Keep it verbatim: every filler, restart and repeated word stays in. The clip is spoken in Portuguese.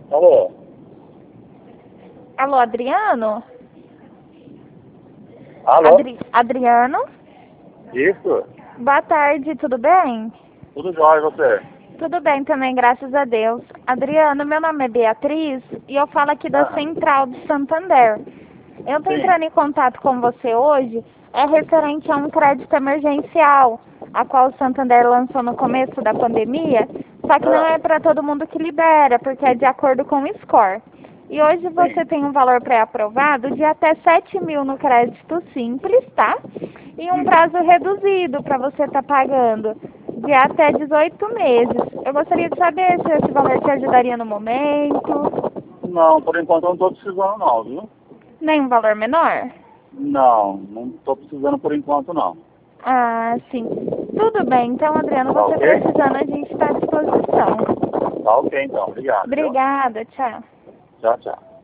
Alô? Alô, Adriano? Alô? Adri... Adriano? Isso? Boa tarde, tudo bem? Tudo jóia, e você? Tudo bem também, graças a Deus. Adriano, meu nome é Beatriz e eu falo aqui da Ah, Central de Santander. Eu estou sim. entrando em contato com você hoje, é referente a um crédito emergencial, a qual o Santander lançou no começo da pandemia, só que não Ah, é para todo mundo que libera, porque é de acordo com o score. E hoje sim. você tem um valor pré-aprovado de até sete mil no crédito simples, tá? E um Uhum. prazo reduzido para você estar pagando de até dezoito meses. Eu gostaria de saber se esse valor te ajudaria no momento. Não, por enquanto eu não tô precisando não, viu? Nem um valor menor? Não, não tô precisando por enquanto não. Ah, sim. Tudo bem. Então, Adriano, Tá você ok? precisando, a gente está à disposição. Tá ok então, obrigado, viu? Obrigada. Tchau. Tchau, tchau.